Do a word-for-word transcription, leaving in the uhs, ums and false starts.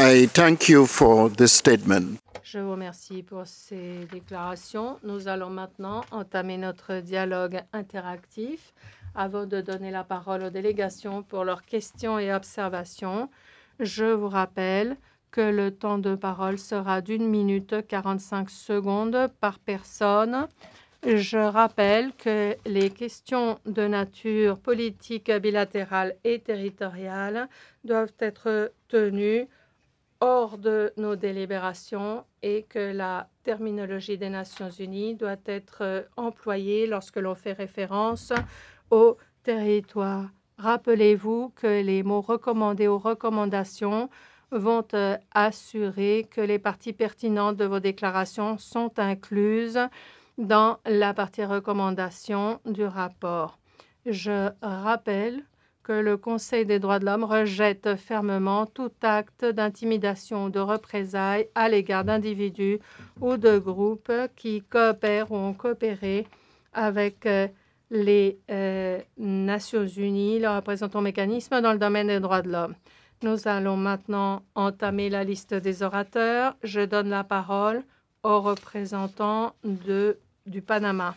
I thank you for this statement. Je vous remercie pour ces déclarations. Nous allons maintenant entamer notre dialogue interactif. Avant de donner la parole aux délégations pour leurs questions et observations, je vous rappelle que le temps de parole sera d'une minute quarante-cinq secondes par personne. Je rappelle que les questions de nature politique, bilatérale et territoriale doivent être tenues hors de nos délibérations et que la terminologie des Nations Unies doit être employée lorsque l'on fait référence au territoire. Rappelez-vous que les mots recommandés ou recommandations vont assurer que les parties pertinentes de vos déclarations sont incluses dans la partie recommandation du rapport. Je rappelle que le Conseil des droits de l'homme rejette fermement tout acte d'intimidation ou de représailles à l'égard d'individus ou de groupes qui coopèrent ou ont coopéré avec les euh, Nations Unies, le représentant mécanisme dans le domaine des droits de l'homme. Nous allons maintenant entamer la liste des orateurs. Je donne la parole au représentant de, du Panama.